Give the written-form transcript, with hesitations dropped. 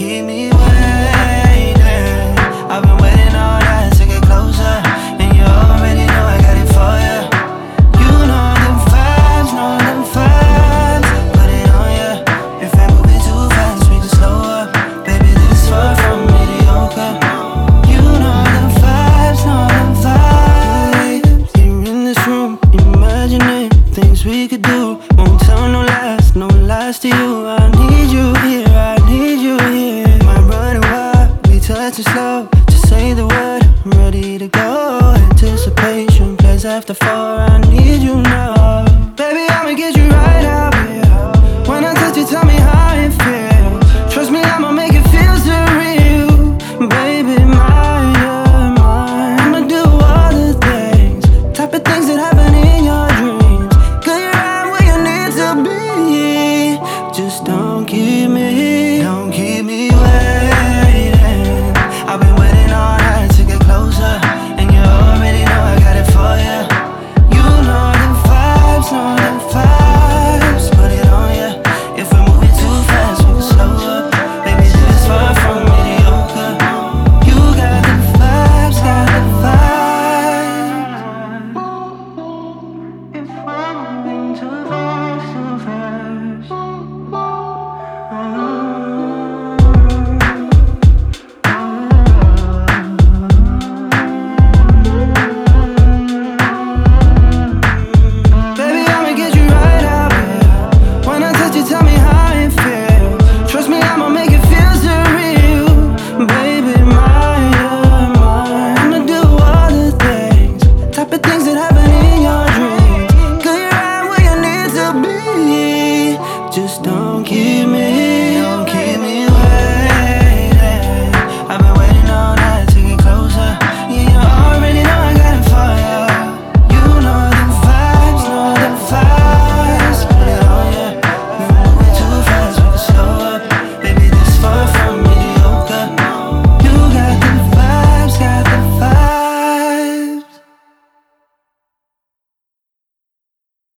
keep me waiting. I've been waiting all night to get closer, and you already know I got it for ya. You know them vibes, put it on ya. If I move it too fast, we can slow up. Baby, this far from mediocre. You know them vibes, You're in this room, imagining things we could do. Won't tell no lies to you. I need you here, Might run it wild, we touching slow. Just say the word, I'm ready to go. Anticipation plays after fall.